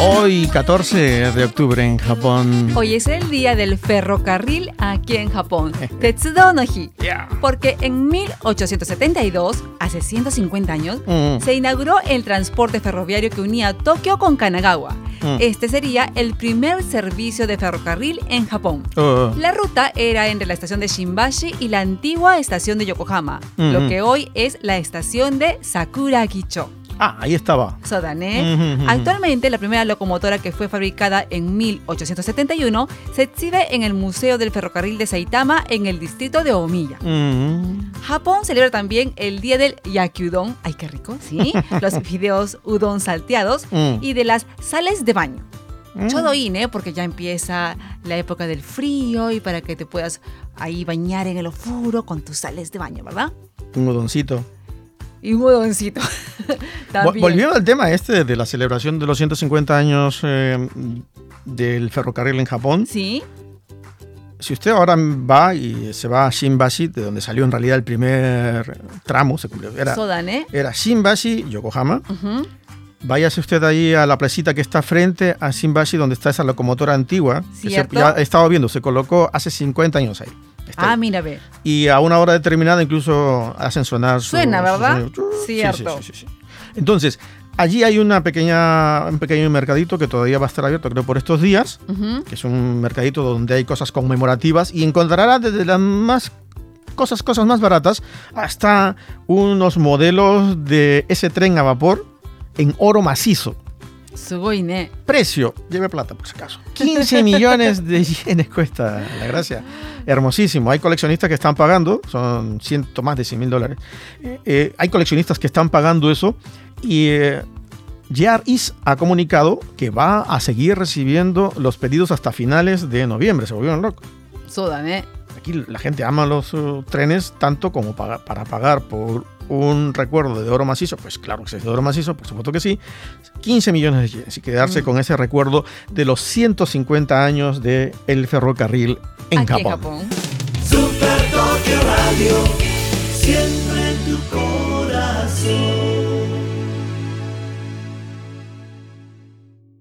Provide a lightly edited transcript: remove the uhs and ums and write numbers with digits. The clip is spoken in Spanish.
Hoy, 14 de octubre en Japón. Hoy es el día del ferrocarril aquí en Japón. Tetsudo no hi. Yeah. Porque en 1872, hace 150 años, se inauguró el transporte ferroviario que unía Tokio con Kanagawa. Este sería el primer servicio de ferrocarril en Japón. La ruta era entre la estación de Shimbashi y la antigua estación de Yokohama, lo que hoy es la estación de Sakuragicho. Ah, ahí estaba. Sodane. Actualmente, la primera locomotora que fue fabricada en 1871 se exhibe en el Museo del Ferrocarril de Saitama en el distrito de Omiya. Japón celebra también el día del yakiudon, ay qué rico, ¿sí? Los fideos udon salteados y de las sales de baño. Chodoine, porque ya empieza la época del frío y para que te puedas ahí bañar en el ofuro con tus sales de baño, ¿verdad? Un udoncito. Y un udoncito. Volviendo al tema de la celebración de los 150 años del ferrocarril en Japón. Sí. Si usted ahora va y se va a Shimbashi, de donde salió en realidad el primer tramo, era Shimbashi, Yokohama. Váyase usted ahí a la placita que está frente a Shimbashi, donde está esa locomotora antigua. ¿Cierto? Ya he estado viendo, se colocó hace 50 años ahí. Mira, ve. Y a una hora determinada incluso hacen sonar Suena, ¿verdad? Cierto. Sí. Entonces, allí hay un pequeño mercadito que todavía va a estar abierto, creo, por estos días, que es un mercadito donde hay cosas conmemorativas y encontrará desde las cosas más baratas hasta unos modelos de ese tren a vapor en oro macizo. Sugoine. Precio, lleve plata por si acaso. 15 millones de yenes cuesta, la gracia. Hermosísimo. Hay coleccionistas que están pagando, son más de $100,000. Hay coleccionistas que están pagando eso y JR East ha comunicado que va a seguir recibiendo los pedidos hasta finales de noviembre. Se volvieron locos. Sodane. Aquí la gente ama los trenes tanto como para pagar por un recuerdo de oro macizo. Pues claro que si es de oro macizo, por supuesto que sí. 15 millones de yenes y quedarse con ese recuerdo de los 150 años del ferrocarril en Aquí Japón. En Japón.